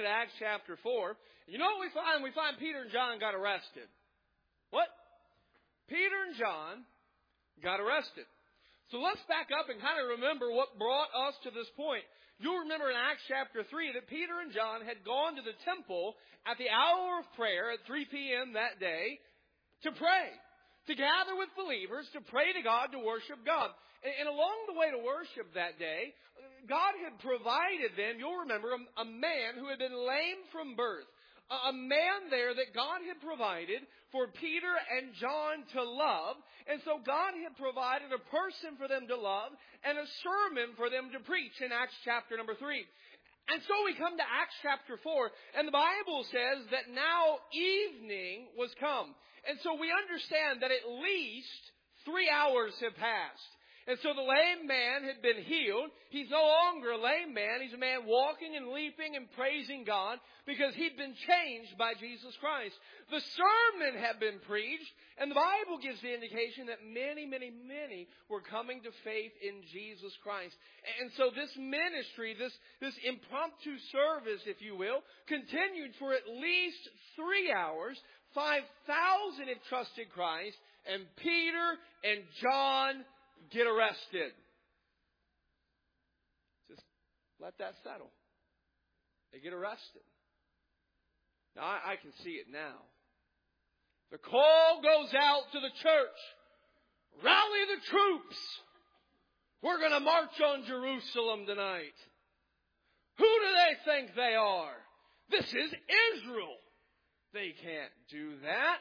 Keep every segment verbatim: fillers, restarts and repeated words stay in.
at Acts chapter four. You know what we find? We find Peter and John got arrested. What? Peter and John got arrested. So let's back up and kind of remember what brought us to this point. You'll remember in Acts chapter three that Peter and John had gone to the temple at the hour of prayer at three p.m. that day to pray, to gather with believers, to pray to God, to worship God. And along the way to worship that day, God had provided them, you'll remember, a man who had been lame from birth. A man there that God had provided for Peter and John to love. And so God had provided a person for them to love and a sermon for them to preach in Acts chapter number three. And so we come to Acts chapter four, and the Bible says that now evening was come. And so we understand that at least three hours have passed. And so the lame man had been healed. He's no longer a lame man. He's a man walking and leaping and praising God because he'd been changed by Jesus Christ. The sermon had been preached, and the Bible gives the indication that many, many, many were coming to faith in Jesus Christ. And so this ministry, this, this impromptu service, if you will, continued for at least three hours. five thousand have trusted Christ, and Peter and John get arrested. Just let that settle. They get arrested. Now, I, I can see it now. The call goes out to the church. Rally the troops. We're going to march on Jerusalem tonight. Who do they think they are? This is Israel. They can't do that.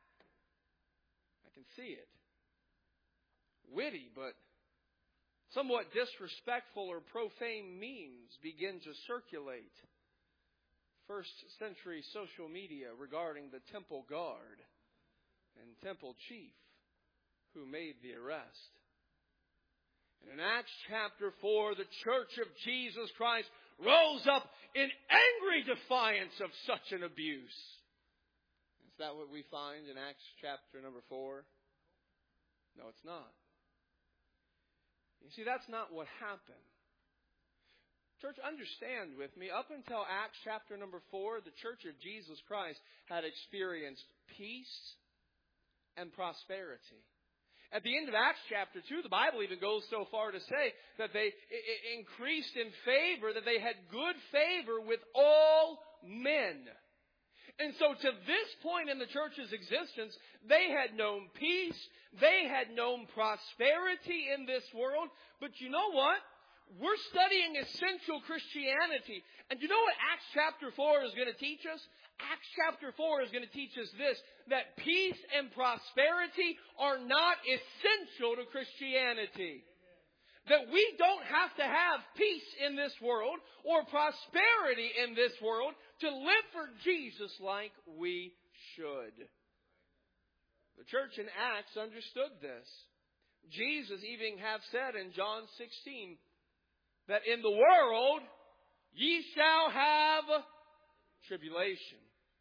I can see it. Witty, but somewhat disrespectful or profane memes begin to circulate. First century social media regarding the temple guard and temple chief who made the arrest. And in Acts chapter four, the church of Jesus Christ rose up in angry defiance of such an abuse. Is that what we find in Acts chapter number four? No, it's not. You see, that's not what happened. Church, understand with me, up until Acts chapter number four, the church of Jesus Christ had experienced peace and prosperity. At the end of Acts chapter two, the Bible even goes so far to say that they increased in favor, that they had good favor with all men. And so to this point in the church's existence, they had known peace, they had known prosperity in this world. But you know what? We're studying essential Christianity. And you know what Acts chapter four is going to teach us? Acts chapter four is going to teach us this, that peace and prosperity are not essential to Christianity. That we don't have to have peace in this world or prosperity in this world to live for Jesus like we should. The church in Acts understood this. Jesus even have said in John sixteen that in the world ye shall have tribulation.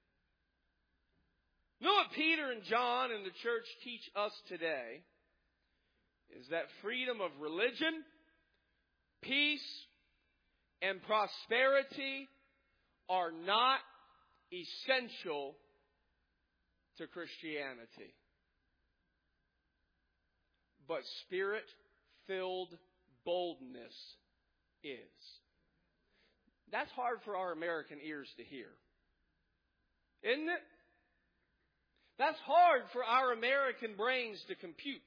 You know what Peter and John and the church teach us today? Is that freedom of religion, peace, and prosperity are not essential to Christianity. But Spirit-filled boldness is. That's hard for our American ears to hear. Isn't it? That's hard for our American brains to compute.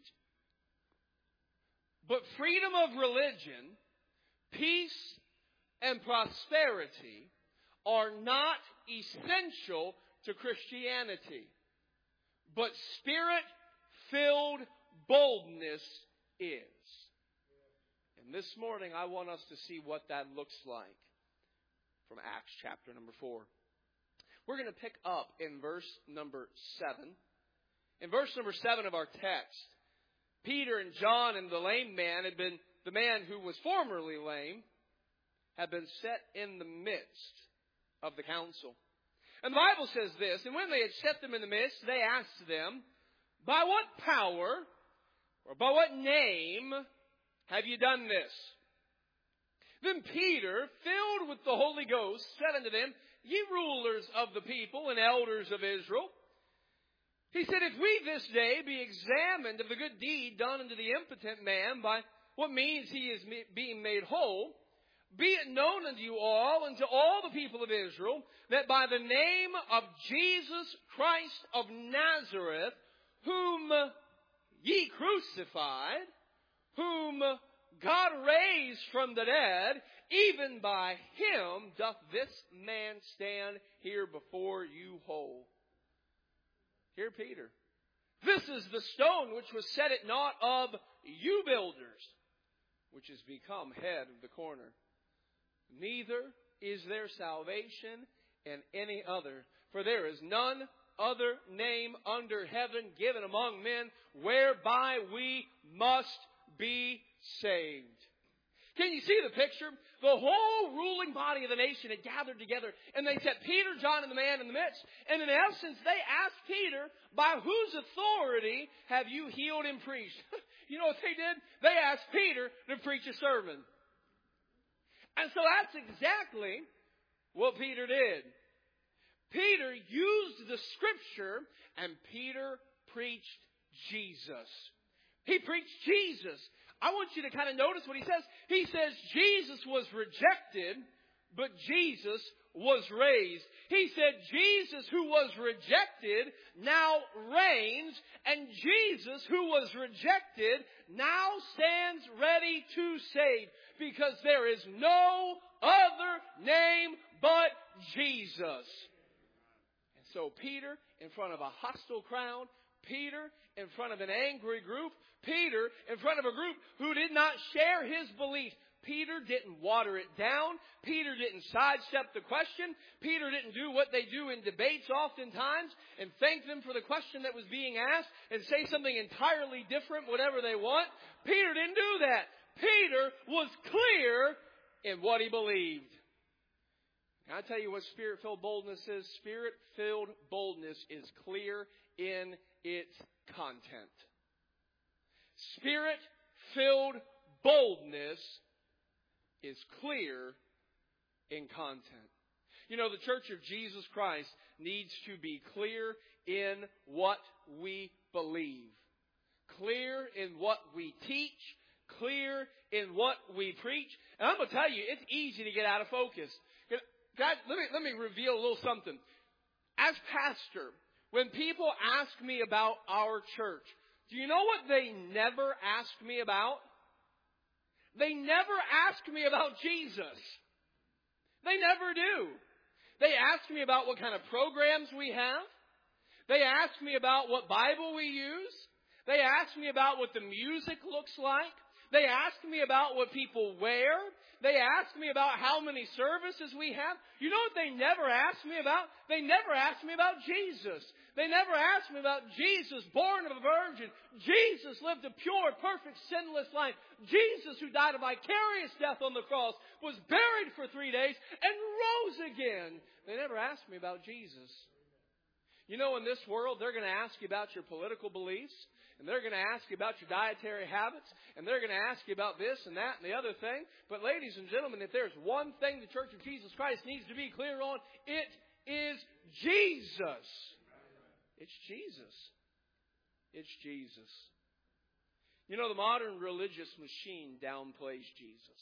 But freedom of religion, peace, and prosperity are not essential to Christianity. But Spirit-filled boldness is. And this morning I want us to see what that looks like from Acts chapter number four. We're going to pick up in verse number seven. In verse number seven of our text, Peter and John and the lame man had been, the man who was formerly lame, had been set in the midst of the council. And the Bible says this, and when they had set them in the midst, they asked them, by what power or by what name have you done this? Then Peter, filled with the Holy Ghost, said unto them, Ye rulers of the people and elders of Israel, he said, If we this day be examined of the good deed done unto the impotent man, by what means he is being made whole, be it known unto you all and to all the people of Israel, that by the name of Jesus Christ of Nazareth, whom ye crucified, whom God raised from the dead, even by him doth this man stand here before you whole. Hear Peter. This is the stone which was set at naught of you builders, which has become head of the corner. Neither is there salvation in any other, for there is none other name under heaven given among men whereby we must be saved. Can you see the picture? The whole ruling body of the nation had gathered together, and they set Peter, John, and the man in the midst. And in essence, they asked Peter, by whose authority have you healed and preached? You know what they did? They asked Peter to preach a sermon. And so that's exactly what Peter did. Peter used the Scripture, and Peter preached Jesus. He preached Jesus. I want you to kind of notice what he says. He says Jesus was rejected, but Jesus was raised. He said Jesus who was rejected now reigns, and Jesus who was rejected now stands ready to save, because there is no other name but Jesus. And so Peter, in front of a hostile crowd, Peter, in front of an angry group, Peter, in front of a group who did not share his belief, Peter didn't water it down. Peter didn't sidestep the question. Peter didn't do what they do in debates oftentimes and thank them for the question that was being asked and say something entirely different, whatever they want. Peter didn't do that. Peter was clear in what he believed. Can I tell you what Spirit-filled boldness is? Spirit-filled boldness is clear in its content. Spirit-filled boldness is clear in content. You know, the Church of Jesus Christ needs to be clear in what we believe. Clear in what we teach. Clear in what we preach. And I'm going to tell you, it's easy to get out of focus. God, let me, let me reveal a little something. As pastor, when people ask me about our church, do you know what they never ask me about? They never ask me about Jesus. They never do. They ask me about what kind of programs we have. They ask me about what Bible we use. They ask me about what the music looks like. They ask me about what people wear. They ask me about how many services we have. You know what they never ask me about? They never ask me about Jesus. They never ask me about Jesus, born of a virgin. Jesus lived a pure, perfect, sinless life. Jesus, who died a vicarious death on the cross, was buried for three days and rose again. They never ask me about Jesus. You know, in this world, they're going to ask you about your political beliefs. And they're going to ask you about your dietary habits. And they're going to ask you about this and that and the other thing. But ladies and gentlemen, if there's one thing the Church of Jesus Christ needs to be clear on, it is Jesus. It's Jesus. It's Jesus. You know, the modern religious machine downplays Jesus.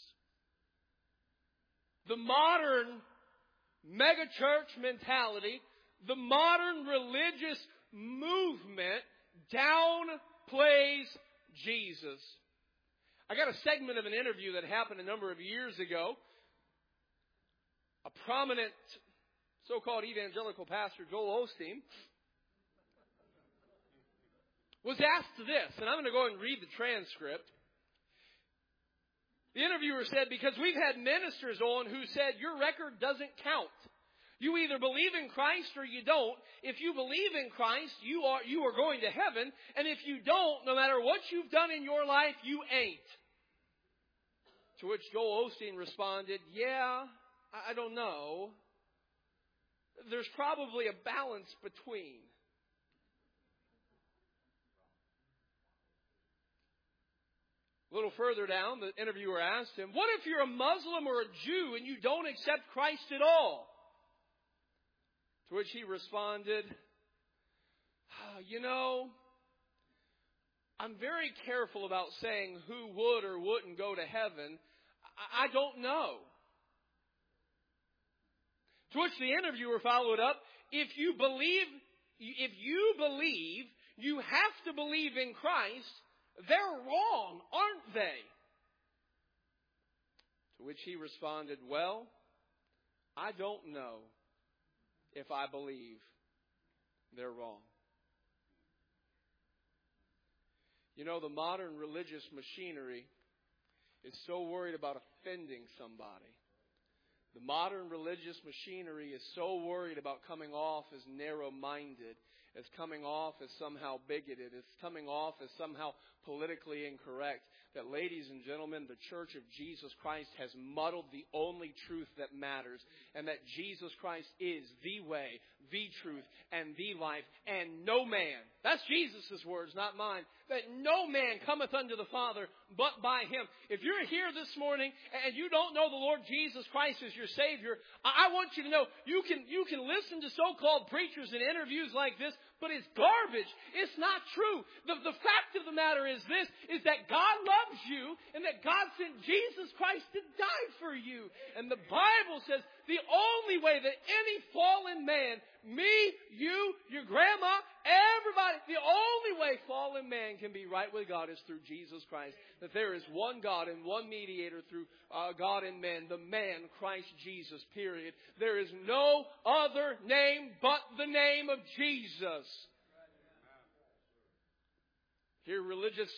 The modern megachurch mentality, the modern religious movement downplays Jesus. I got a segment of an interview that happened a number of years ago. A prominent so-called evangelical pastor, Joel Osteen, was asked this, and I'm going to go and read the transcript. The interviewer said, because we've had ministers on who said, your record doesn't count. You either believe in Christ or you don't. If you believe in Christ, you are you are going to heaven. And if you don't, no matter what you've done in your life, you ain't. To which Joel Osteen responded, yeah, I don't know. There's probably a balance between. little further down, the interviewer asked him, what if you're a Muslim or a Jew and you don't accept Christ at all? To which he responded, oh, you know, I'm very careful about saying who would or wouldn't go to heaven. I don't know. To which the interviewer followed up, if you believe, if you believe you have to believe in Christ, they're wrong, aren't they? To which he responded, well, I don't know if I believe they're wrong. You know, the modern religious machinery is so worried about offending somebody. The modern religious machinery is so worried about coming off as narrow-minded, as coming off as somehow bigoted, as coming off as somehow politically incorrect, that, ladies and gentlemen, the Church of Jesus Christ has muddled the only truth that matters, and that Jesus Christ is the way, the truth, and the life, and no man, that's Jesus' words, not mine, that no man cometh unto the Father but by Him. If you're here this morning and you don't know the Lord Jesus Christ as your Savior, I want you to know you can, you can listen to so-called preachers in interviews like this, but it's garbage. It's not true. The, the fact of the matter is this, is that God loves you and that God sent Jesus Christ to die for you. And the Bible says the only way that any fallen man, me, you, your grandma, everybody, the only way fallen man can be right with God is through Jesus Christ. That there is one God and one mediator through uh, God and men, the man, Christ Jesus, period. There is no other name but the name of Jesus. Here, religious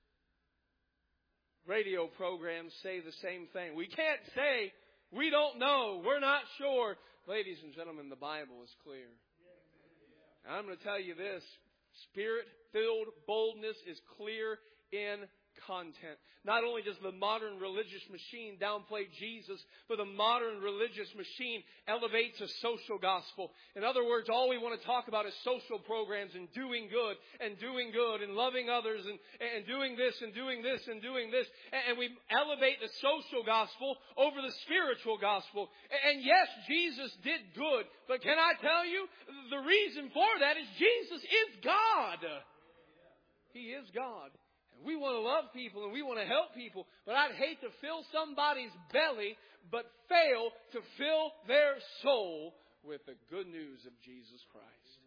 radio programs say the same thing. We can't say, we don't know, we're not sure. Ladies and gentlemen, the Bible is clear. And I'm going to tell you this, Spirit-filled boldness is clear in content. Not only does the modern religious machine downplay Jesus, but the modern religious machine elevates a social gospel. In other words, all we want to talk about is social programs and doing good and doing good and loving others and, and doing this and doing this and doing this. And we elevate the social gospel over the spiritual gospel. And yes, Jesus did good, but can I tell you, the reason for that is Jesus is God. He is God. We want to love people and we want to help people, but I'd hate to fill somebody's belly but fail to fill their soul with the good news of Jesus Christ.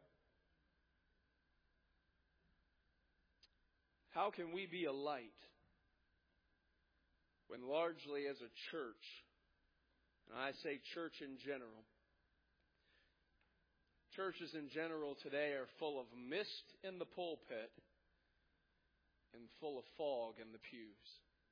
How can we be a light when largely as a church, and I say church in general, churches in general today are full of mist in the pulpit and full of fog in the pews?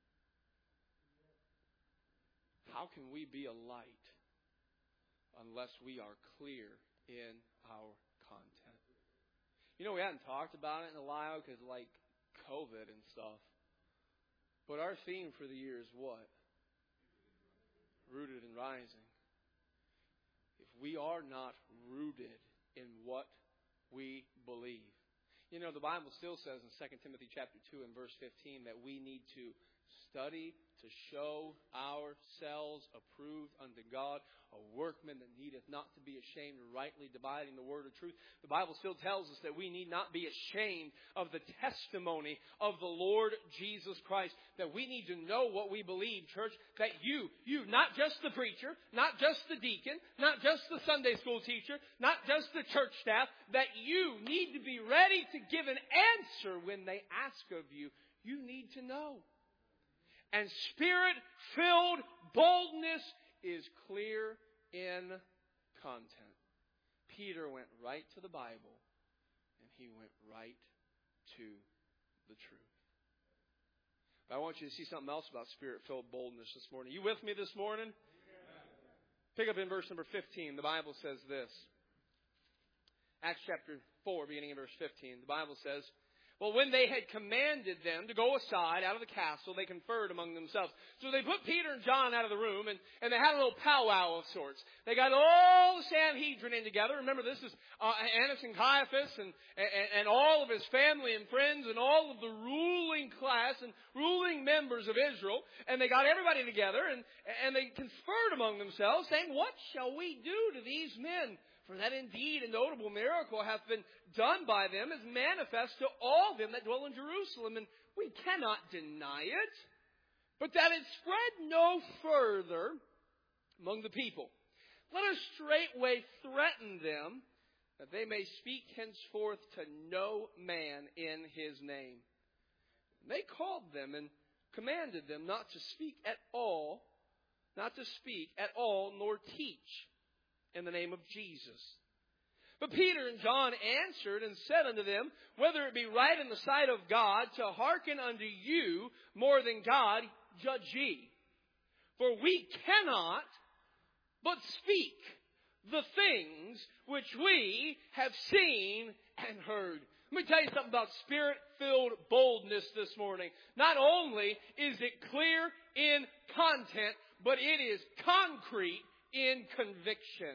How can we be a light unless we are clear in our content? You know, we hadn't talked about it in a while because like COVID and stuff. But our theme for the year is what? Rooted and rising. If we are not rooted in what we believe. You know, the Bible still says in Second Timothy chapter two and verse fifteen that we need to study to show ourselves approved unto God, a workman that needeth not to be ashamed, rightly dividing the word of truth. The Bible still tells us that we need not be ashamed of the testimony of the Lord Jesus Christ, that we need to know what we believe, church, that you, you, not just the preacher, not just the deacon, not just the Sunday school teacher, not just the church staff, that you need to be ready to give an answer when they ask of you. You need to know. And Spirit-filled boldness is clear in content. Peter went right to the Bible, and he went right to the truth. But I want you to see something else about Spirit-filled boldness this morning. You with me this morning? Pick up in verse number fifteen. The Bible says this. Acts chapter four, beginning in verse fifteen. The Bible says, Well, when they had commanded them to go aside out of the castle, they conferred among themselves. So they put Peter and John out of the room, and, and they had a little powwow of sorts. They got all the Sanhedrin in together. Remember, this is uh, Annas and Caiaphas and, and, and all of his family and friends and all of the ruling class and ruling members of Israel. And they got everybody together, and, and they conferred among themselves, saying, what shall we do to these men? For that indeed a notable miracle hath been done by them, is manifest to all them that dwell in Jerusalem, and we cannot deny it, but that it spread no further among the people. Let us straightway threaten them, that they may speak henceforth to no man in his name. And they called them and commanded them not to speak at all, not to speak at all, nor teach in the name of Jesus. But Peter and John answered and said unto them, whether it be right in the sight of God to hearken unto you more than God, judge ye. For we cannot but speak the things which we have seen and heard. Let me tell you something about Spirit-filled boldness this morning. Not only is it clear in content, but it is concrete in conviction.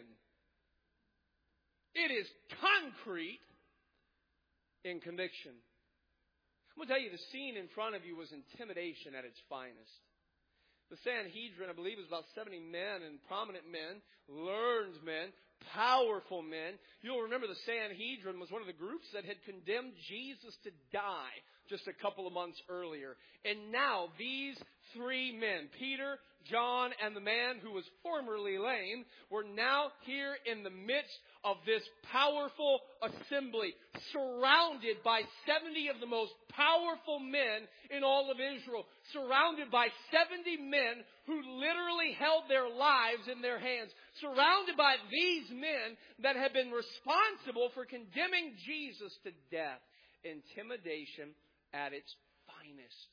It is concrete in conviction. I'm going to tell you, the scene in front of you was intimidation at its finest. The Sanhedrin, I believe, was about seventy men, and prominent men, learned men, powerful men. You'll remember the Sanhedrin was one of the groups that had condemned Jesus to die just a couple of months earlier. And now these three men, Peter, John, and the man who was formerly lame, were now here in the midst of this powerful assembly, surrounded by seventy of the most powerful men in all of Israel, surrounded by seventy men who literally held their lives in their hands, surrounded by these men that had been responsible for condemning Jesus to death. Intimidation at its finest.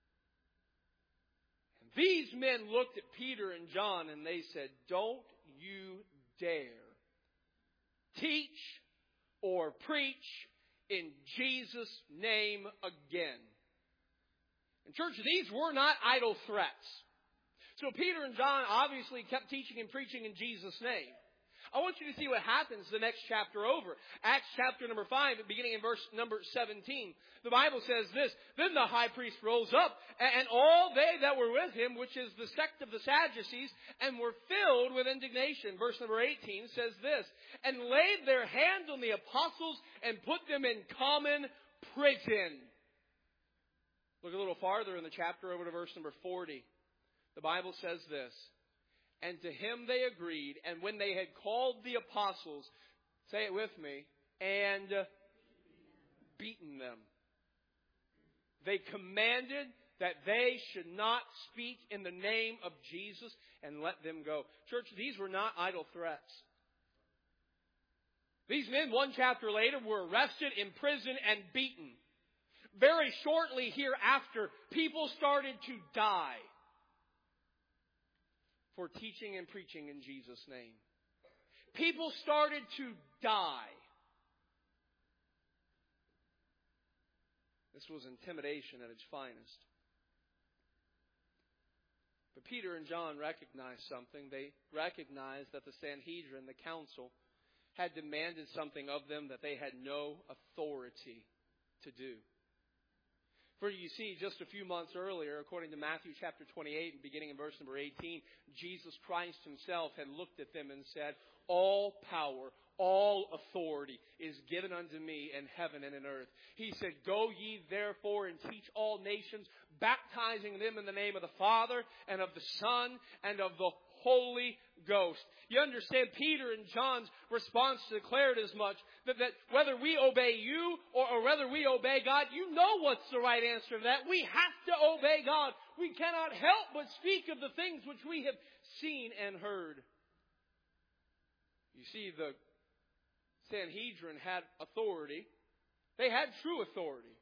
And these men looked at Peter and John and they said, don't you dare teach or preach in Jesus' name again. And church, these were not idle threats. So Peter and John obviously kept teaching and preaching in Jesus' name. I want you to see what happens the next chapter over. Acts chapter number five, beginning in verse number seventeen. The Bible says this, then the high priest rose up, and all they that were with him, which is the sect of the Sadducees, and were filled with indignation. Verse number eighteen says this, and laid their hands on the apostles and put them in common prison. Look a little farther in the chapter over to verse number forty. The Bible says this, and to him they agreed, and when they had called the apostles, say it with me, and beaten them. They commanded that they should not speak in the name of Jesus and let them go. Church, these were not idle threats. These men, one chapter later, were arrested, imprisoned, and beaten. Very shortly hereafter, people started to die for teaching and preaching in Jesus' name. People started to die. This was intimidation at its finest. But Peter and John recognized something. They recognized that the Sanhedrin, the council, had demanded something of them that they had no authority to do. For you see, just a few months earlier, according to Matthew chapter twenty-eight, beginning in verse number eighteen, Jesus Christ himself had looked at them and said, all power, all authority is given unto me in heaven and in earth. He said, go ye therefore and teach all nations, baptizing them in the name of the Father and of the Son and of the Holy Ghost. You understand, Peter and John's response declared as much, that, that whether we obey you or, or whether we obey God, you know what's the right answer to that. We have to obey God. We cannot help but speak of the things which we have seen and heard. You see, the Sanhedrin had authority. They had true authority.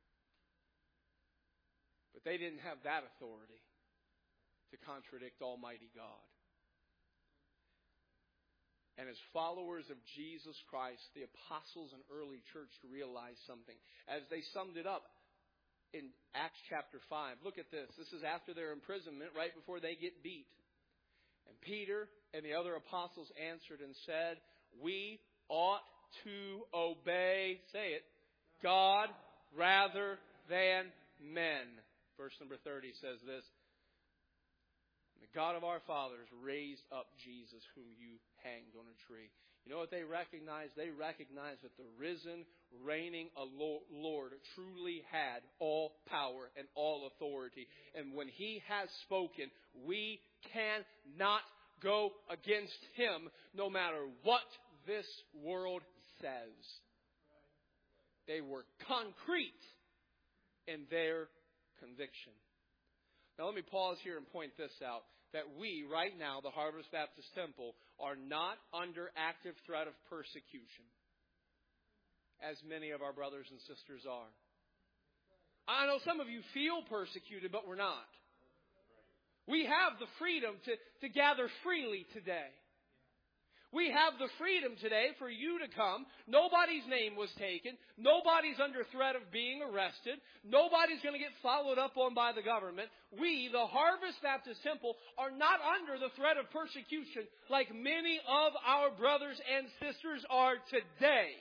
But they didn't have that authority to contradict Almighty God. And as followers of Jesus Christ, the apostles and early church realized something. As they summed it up in Acts chapter five. Look at this. This is after their imprisonment, right before they get beat. And Peter and the other apostles answered and said, we ought to obey, say it, God rather than men. Verse number thirty says this. The God of our fathers raised up Jesus, whom you hanged on a tree. You know what they recognized? They recognized that the risen, reigning Lord truly had all power and all authority. And when He has spoken, we cannot go against Him, no matter what this world says. They were concrete in their conviction. Now let me pause here and point this out. That we, right now, the Harvest Baptist Temple, are not under active threat of persecution. As many of our brothers and sisters are. I know some of you feel persecuted, but we're not. We have the freedom to, to gather freely today. We have the freedom today for you to come. Nobody's name was taken. Nobody's under threat of being arrested. Nobody's going to get followed up on by the government. We, the Harvest Baptist Temple, are not under the threat of persecution like many of our brothers and sisters are today.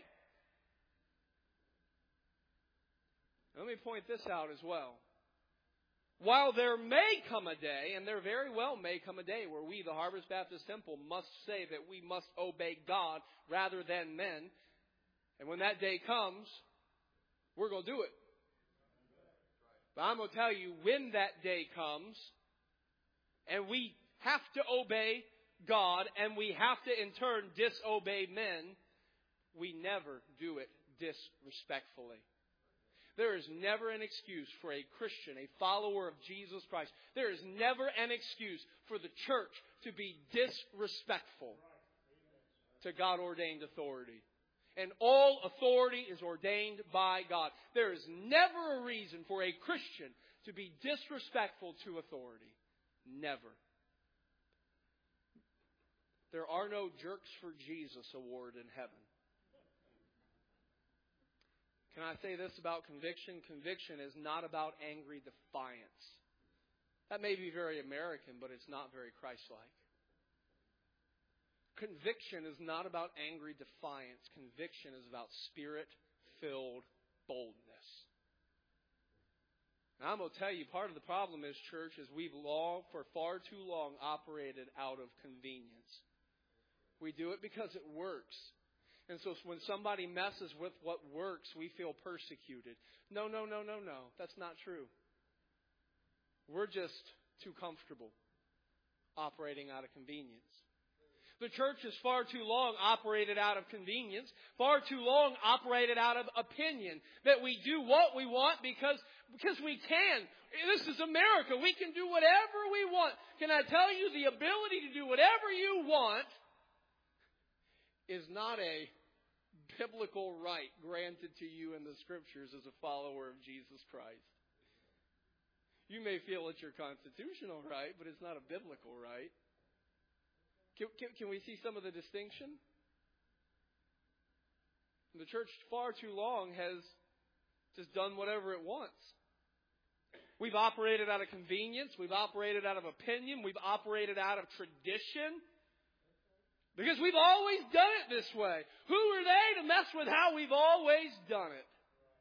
Let me point this out as well. While there may come a day, and there very well may come a day, where we, the Harvest Baptist Temple, must say that we must obey God rather than men. And when that day comes, we're going to do it. But I'm going to tell you, when that day comes, and we have to obey God, and we have to in turn disobey men, we never do it disrespectfully. There is never an excuse for a Christian, a follower of Jesus Christ. There is never an excuse for the church to be disrespectful to God-ordained authority. And all authority is ordained by God. There is never a reason for a Christian to be disrespectful to authority. Never. There are no Jerks for Jesus award in heaven. Can I say this about conviction? Conviction is not about angry defiance. That may be very American, but it's not very Christ-like. Conviction is not about angry defiance. Conviction is about Spirit-filled boldness. Now, I'm going to tell you, part of the problem is, church, is we've long, for far too long, operated out of convenience. We do it because it works. And so when somebody messes with what works, we feel persecuted. No, no, no, no, no. That's not true. We're just too comfortable operating out of convenience. The church has far too long operated out of convenience, far too long operated out of opinion, that we do what we want because, because we can. This is America. We can do whatever we want. Can I tell you, the ability to do whatever you want is not a biblical right granted to you in the Scriptures as a follower of Jesus Christ. You may feel it's your constitutional right, but it's not a biblical right. Can, can, can we see some of the distinction? The church far too long has just done whatever it wants. We've operated out of convenience. We've operated out of opinion. We've operated out of tradition. Because we've always done it this way. Who are they to mess with how we've always done it?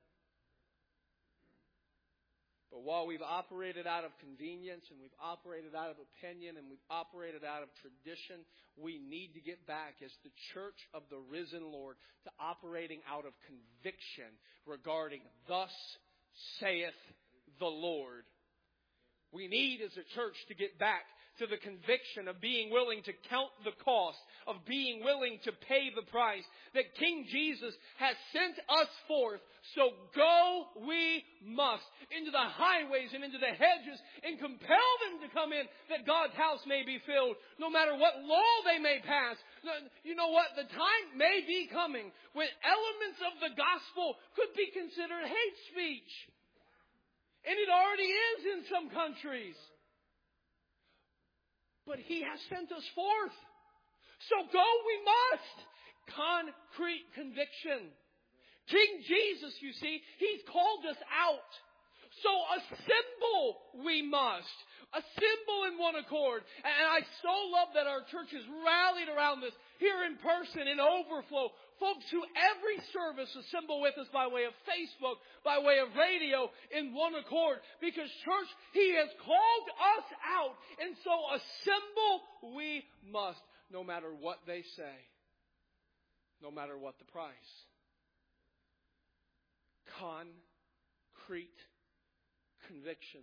But while we've operated out of convenience and we've operated out of opinion and we've operated out of tradition, we need to get back as the church of the risen Lord to operating out of conviction regarding thus saith the Lord. We need as a church to get back to the conviction of being willing to count the cost, of being willing to pay the price, that King Jesus has sent us forth, so go we must into the highways and into the hedges and compel them to come in, that God's house may be filled, no matter what law they may pass. You know what? The time may be coming when elements of the gospel could be considered hate speech. And it already is in some countries. But He has sent us forth. So go we must. Concrete conviction. King Jesus, you see, He's called us out. So assemble we must. Assemble in one accord. And I so love that our church has rallied around this here in person, in overflow. Folks who every service assemble with us by way of Facebook, by way of radio, in one accord. Because church, He has called us out. And so assemble we must. No matter what they say. No matter what the price. Concrete conviction.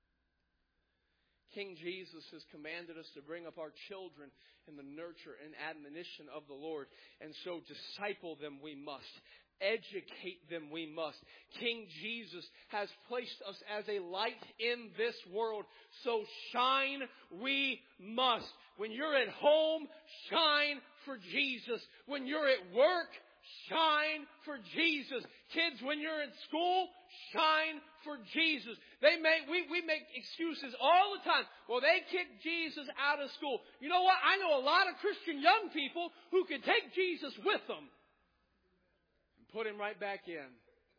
King Jesus has commanded us to bring up our children in the nurture and admonition of the Lord. And so disciple them we must. Educate them we must. King Jesus has placed us as a light in this world. So shine we must. When you're at home, shine for Jesus. When you're at work, shine for Jesus. Kids, when you're in school, shine for Jesus. They make, we, we make excuses all the time. Well, they kicked Jesus out of school. You know what? I know a lot of Christian young people who could take Jesus with them and put Him right back in.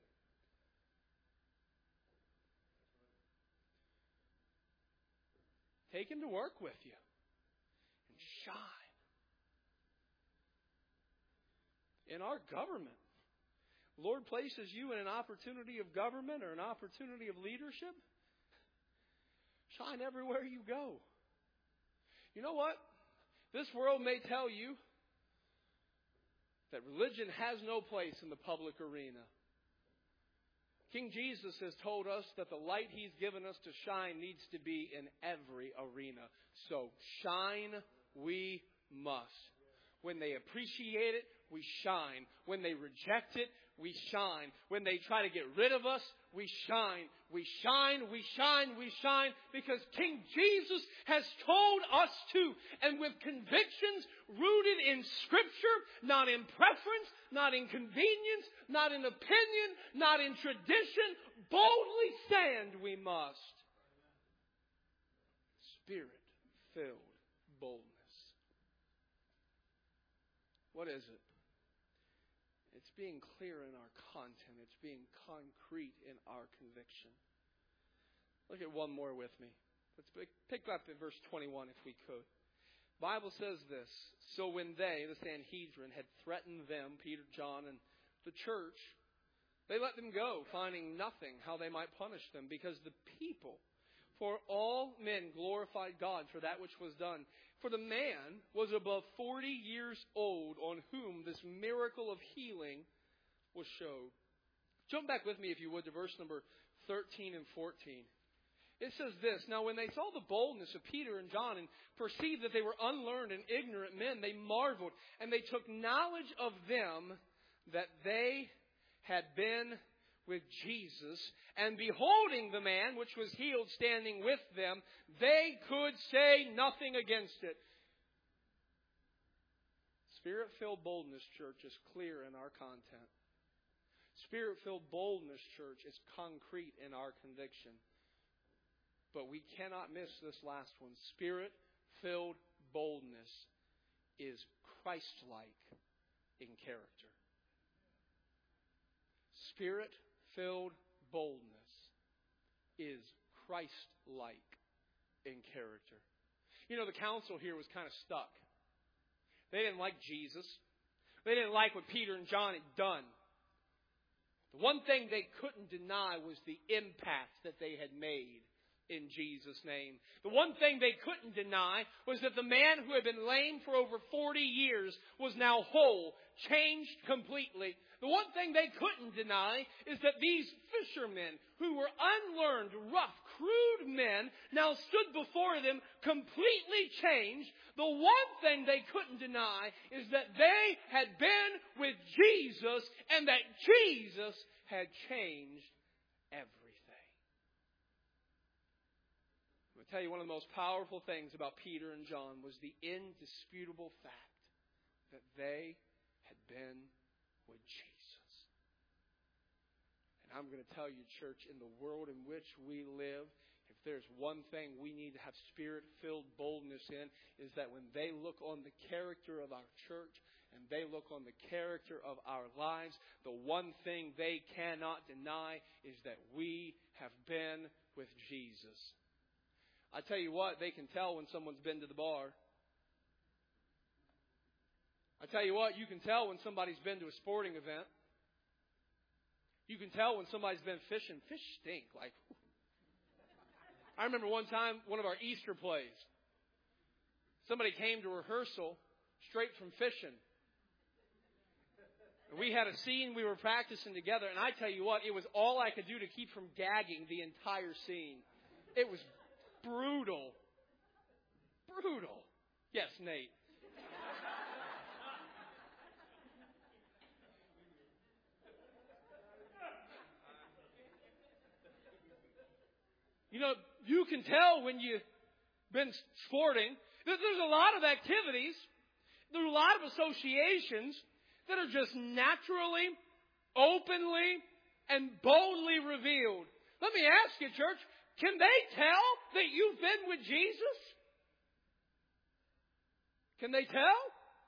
Take Him to work with you and shine. In our government. Lord places you in an opportunity of government or an opportunity of leadership. Shine everywhere you go. You know what? This world may tell you that religion has no place in the public arena. King Jesus has told us that the light He's given us to shine needs to be in every arena. So shine we must. When they appreciate it, we shine. When they reject it, we shine. When they try to get rid of us, we shine. We shine, we shine, we shine. Because King Jesus has told us to. And with convictions rooted in Scripture, not in preference, not in convenience, not in opinion, not in tradition, boldly stand we must. Spirit-filled boldness. What is it? It's being clear in our content. It's being concrete in our conviction. Look at one more with me. Let's pick up at verse twenty-one if we could. The Bible says this. So when they, the Sanhedrin, had threatened them, Peter, John, and the church, they let them go, finding nothing how they might punish them, because the people, for all men glorified God for that which was done. For the man was above forty years old on whom this miracle of healing was showed. Jump back with me, if you would, to verse number thirteen and fourteen. It says this, Now when they saw the boldness of Peter and John and perceived that they were unlearned and ignorant men, they marveled, and they took knowledge of them that they had been with Jesus. And beholding the man which was healed standing with them, they could say nothing against it. Spirit-filled boldness, church, is clear in our content. Spirit-filled boldness, church, is concrete in our conviction. But we cannot miss this last one. Spirit-filled boldness is Christ-like in character. Spirit-filled boldness is Christ-like in character. You know, the council here was kind of stuck. They didn't like Jesus. They didn't like what Peter and John had done. The one thing they couldn't deny was the impact that they had made in Jesus' name. The one thing they couldn't deny was that the man who had been lame for over forty years was now whole, changed completely. The one thing they couldn't deny is that these fishermen, who were unlearned, rough, crude men, now stood before them completely changed. The one thing they couldn't deny is that they had been with Jesus and that Jesus had changed everything. I'm going to tell you, one of the most powerful things about Peter and John was the indisputable fact that they had been with Jesus. And I'm going to tell you, church, in the world in which we live, if if there's one thing we need to have Spirit-filled boldness in, is that when they look on the character of our church and they look on the character of our lives, the one thing they cannot deny is that we have been with Jesus. I tell you what, they can tell when someone's been to the bar. I tell you what, you can tell when somebody's been to a sporting event. You can tell when somebody's been fishing. Fish stink. Like, I remember one time, one of our Easter plays. Somebody came to rehearsal straight from fishing. And we had a scene we were practicing together, and I tell you what, it was all I could do to keep from gagging the entire scene. It was brutal. Brutal. Yes, Nate. You know, you can tell when you've been sporting. There's a lot of activities, there's a lot of associations that are just naturally, openly, and boldly revealed. Let me ask you, church, can they tell that you've been with Jesus? Can they tell?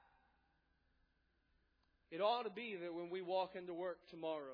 It ought to be that when we walk into work tomorrow,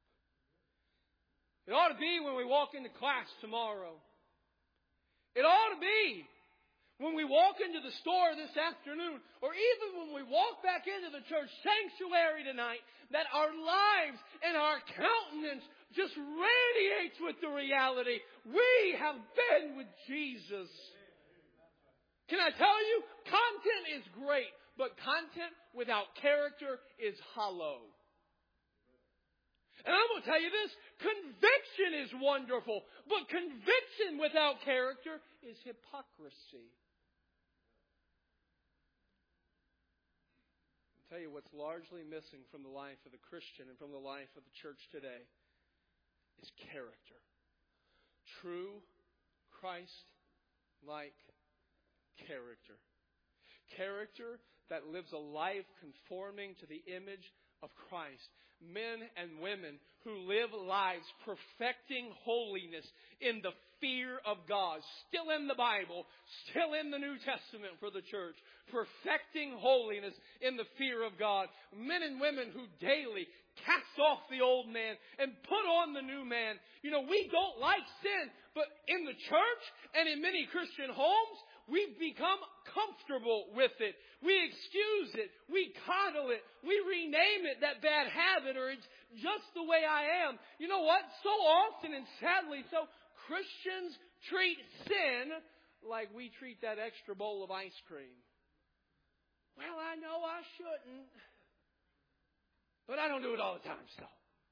it ought to be when we walk into class tomorrow. It ought to be when we walk into the store this afternoon, or even when we walk back into the church sanctuary tonight, that our lives and our countenance just radiates with the reality we have been with Jesus. Can I tell you, content is great, but content without character is hollow. And I'm going to tell you this, conviction is wonderful, but conviction without character is hypocrisy. I'll tell you what's largely missing from the life of the Christian and from the life of the church today is character. True Christ-like character. Character that lives a life conforming to the image of Christ. Men and women who live lives perfecting holiness in the fear of God. Still in the Bible, still in the New Testament for the church. Perfecting holiness in the fear of God. Men and women who daily cast off the old man and put on the new man. You know, we don't like sin, but in the church and in many Christian homes, we've become comfortable with it. We excuse it. We coddle it. We rename it that bad habit, or it's just the way I am. You know what? So often and sadly so, Christians treat sin like we treat that extra bowl of ice cream. Well, I know I shouldn't, but I don't do it all the time, so.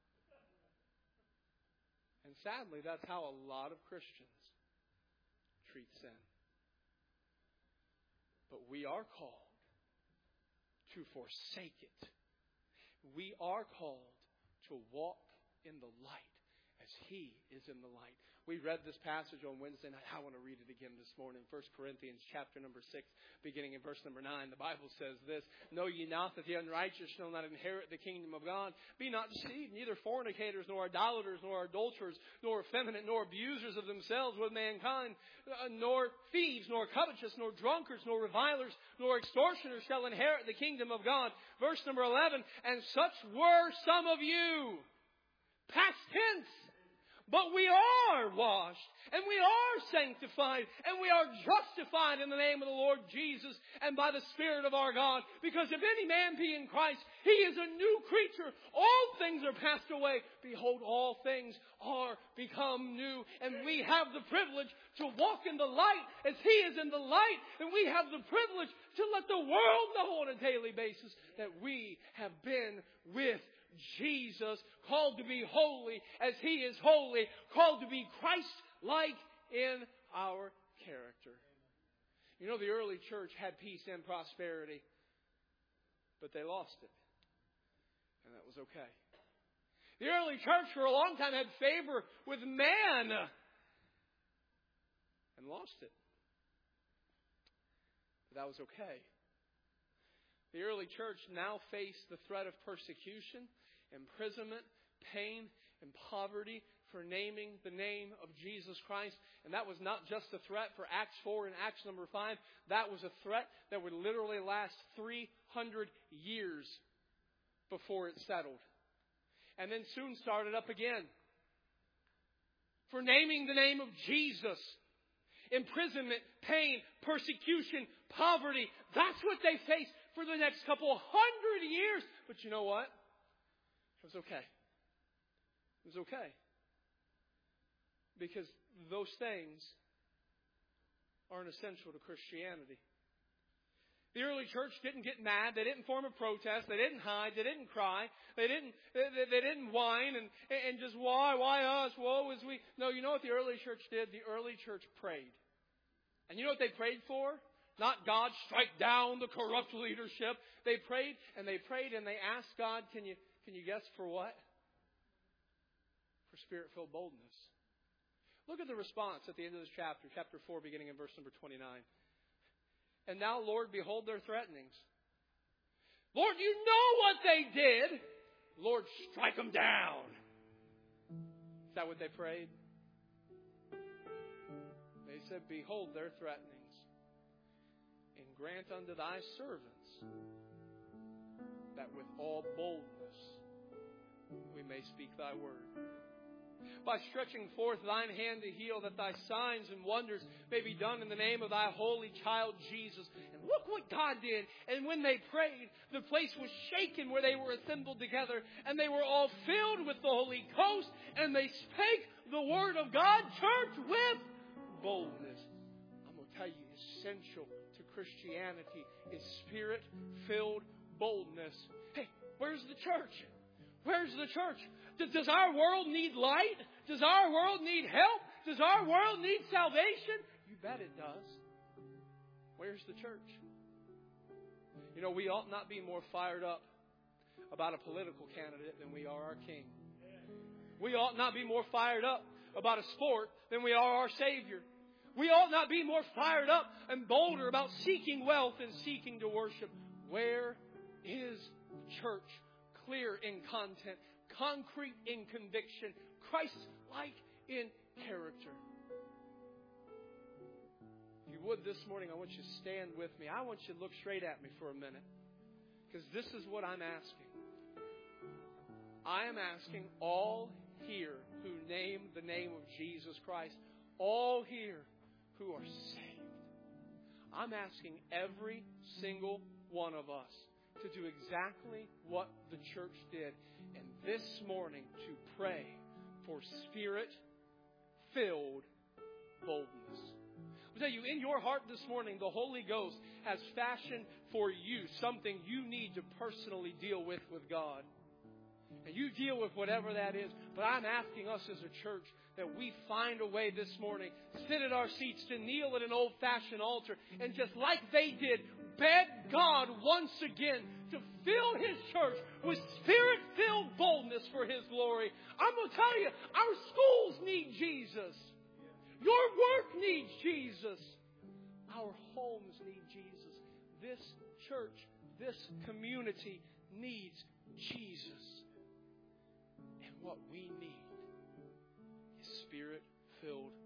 And sadly, that's how a lot of Christians treat sin. But we are called to forsake it. We are called to walk in the light as He is in the light. We read this passage on Wednesday night. I want to read it again this morning. First Corinthians chapter number six, beginning in verse number nine. The Bible says this, Know ye not that the unrighteous shall not inherit the kingdom of God? Be not deceived, neither fornicators, nor idolaters, nor adulterers, nor effeminate, nor abusers of themselves with mankind, uh, nor thieves, nor covetous, nor drunkards, nor revilers, nor extortioners shall inherit the kingdom of God. Verse number eleven, And such were some of you. Past tense. But we are washed, and we are sanctified, and we are justified in the name of the Lord Jesus and by the Spirit of our God. Because if any man be in Christ, he is a new creature. All things are passed away. Behold, all things are become new. And we have the privilege to walk in the light as He is in the light. And we have the privilege to let the world know on a daily basis that we have been with Jesus, called to be holy as He is holy, called to be Christ-like in our character. You know, the early church had peace and prosperity, but they lost it. And that was okay. The early church for a long time had favor with man and lost it. But that was okay. The early church now faced the threat of persecution, imprisonment, pain, and poverty for naming the name of Jesus Christ. And that was not just a threat for Acts four and Acts number five. That was a threat that would literally last three hundred years before it settled. And then soon started up again. For naming the name of Jesus. Imprisonment, pain, persecution, poverty. That's what they faced for the next couple hundred years. But you know what? It was okay. It was okay. Because those things aren't essential to Christianity. The early church didn't get mad. They didn't form a protest. They didn't hide. They didn't cry. They didn't. They, they didn't whine and and just why why us? Woe is we. No, you know what the early church did? The early church prayed, and you know what they prayed for? Not God strike down the corrupt leadership. They prayed and they prayed and they asked God. Can you can you guess for what? For Spirit-filled boldness. Look at the response at the end of this chapter, chapter four, beginning in verse number twenty-nine. And now, Lord, behold their threatenings. Lord, you know what they did. Lord, strike them down. Is that what they prayed? They said, behold their threatenings. And grant unto thy servants that with all boldness we may speak thy word. By stretching forth thine hand to heal, that thy signs and wonders may be done in the name of thy holy child Jesus. And look what God did. And when they prayed, the place was shaken where they were assembled together. And they were all filled with the Holy Ghost. And they spake the word of God, church, with boldness. I'm going to tell you, essential to Christianity is Spirit-filled boldness. Hey, where's the church? Where's the church? Does our world need light? Does our world need help? Does our world need salvation? You bet it does. Where's the church? You know, we ought not be more fired up about a political candidate than we are our King. We ought not be more fired up about a sport than we are our Savior. We ought not be more fired up and bolder about seeking wealth and seeking to worship. Where is the church? Clear in content, concrete in conviction, Christ-like in character. If you would this morning, I want you to stand with me. I want you to look straight at me for a minute. Because this is what I'm asking. I am asking all here who name the name of Jesus Christ, all here who are saved. I'm asking every single one of us to do exactly what the church did. And this morning to pray for Spirit-filled boldness. I'll tell you, in your heart this morning, the Holy Ghost has fashioned for you something you need to personally deal with with God. And you deal with whatever that is. But I'm asking us as a church that we find a way this morning, sit at our seats, to kneel at an old-fashioned altar, and just like they did, beg God once again to fill His church with Spirit-filled boldness for His glory. I'm going to tell you, our schools need Jesus. Your work needs Jesus. Our homes need Jesus. This church, this community needs Jesus. And what we need is Spirit-filled